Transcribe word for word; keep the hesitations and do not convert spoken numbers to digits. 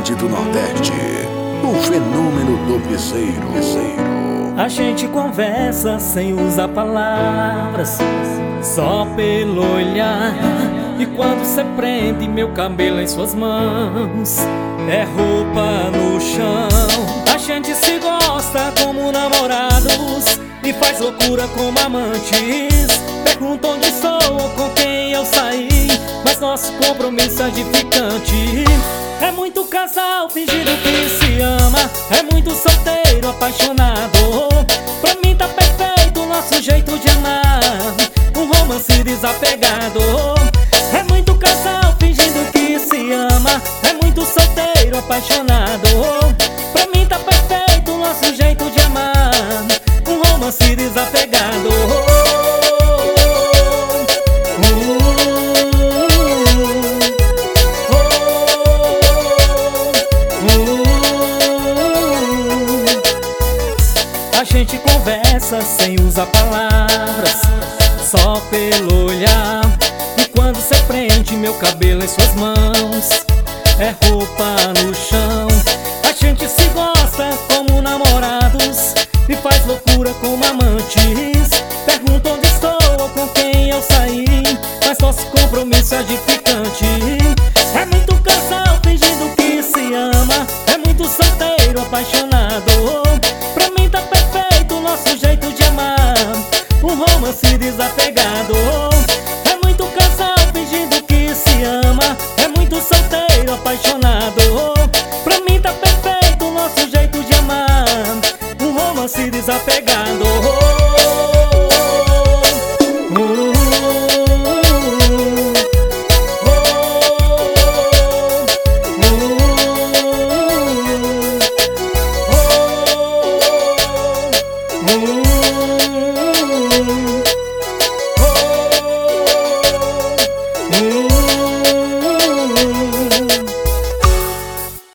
cidade do Nordeste, o fenômeno do piseiro. A gente conversa sem usar palavras, só pelo olhar. E quando cê prende meu cabelo em suas mãos, é roupa no chão. A gente se gosta como namorados e faz loucura como amantes. Pergunta onde estou ou com quem eu saí, mas nosso compromisso é edificante. É muito casal fingindo que se ama, é muito solteiro apaixonado. Pra mim tá perfeito o nosso jeito de amar, um romance desapegado. É muito casal fingindo que se ama, é muito solteiro apaixonado. Pra mim tá perfeito o nosso jeito de amar, um romance desapegado. A gente conversa sem usar palavras, só pelo olhar. E quando cê prende meu cabelo em suas mãos, é roupa no chão. A gente se gosta como namorados e faz loucura como amantes. Pergunta onde estou ou com quem eu saí, mas nosso compromisso é edificante. É muito casal fingindo que se ama, é muito solteiro apaixonado. Pra mim tá perfeito o nosso jeito de amar, um romance desapegado. É muito casal fingindo que se ama, é muito solteiro apaixonado. Pra mim tá perfeito o nosso jeito de amar, um romance desapegado.